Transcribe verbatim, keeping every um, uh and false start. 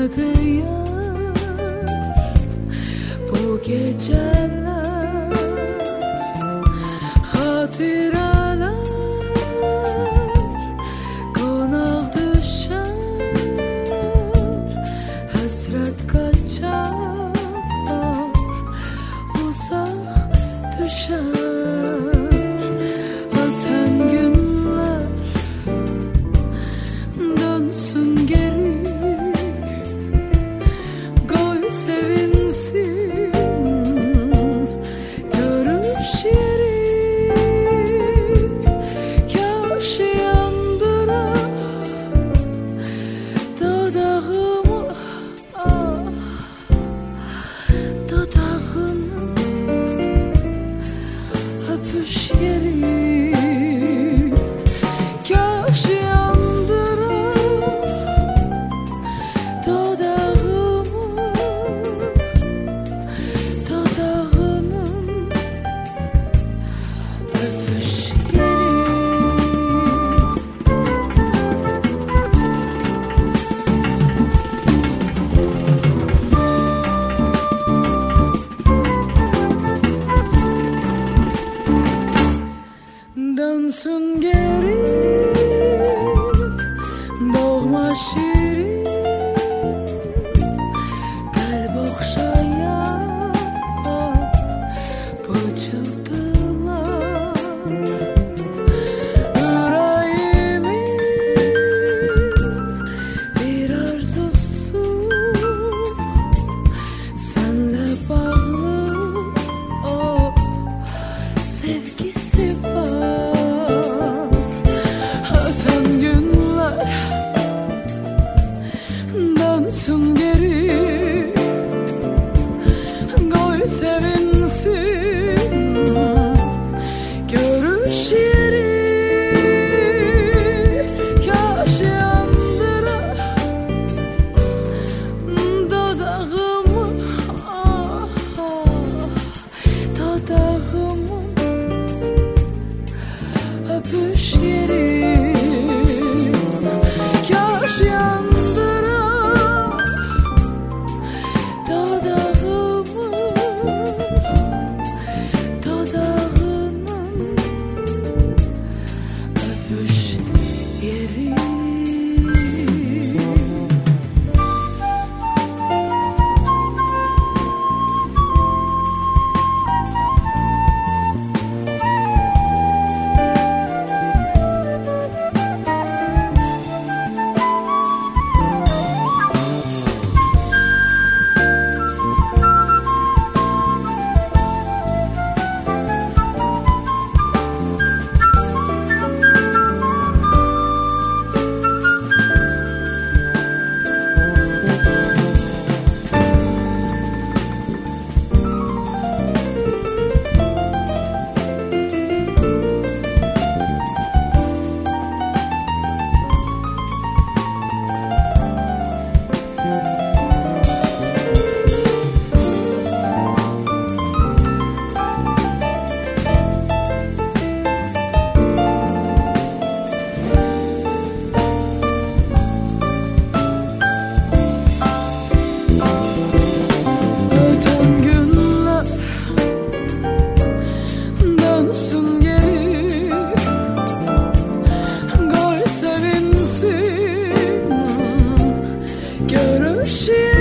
değer bu geceler, hatıralar konak düşer, hasret kaçar, uzak düşer. Öten günler dönsün geri, koy sevinsin görüş yeri. Kaş yandırar dudağımı, ah, dudağını öpüş yeri. Kaş yandırar dudağımı, dudağının öpüş yeri. Dönsün geri doğma şirin, kalp okşayan pıçıltılar. Yüreğimin bir arzusu senle bağlı, o sevgisi var. Öten günler dönsün geri, koy sevinsin görüş yeri. Kaş yandırar dudağımı, ah, dudağımın öpüş yeri. Kaş yandırar dudağımı, dudağının öpüş yeri. Öten günler dönsün geri, koy sevinsin görüş yeri.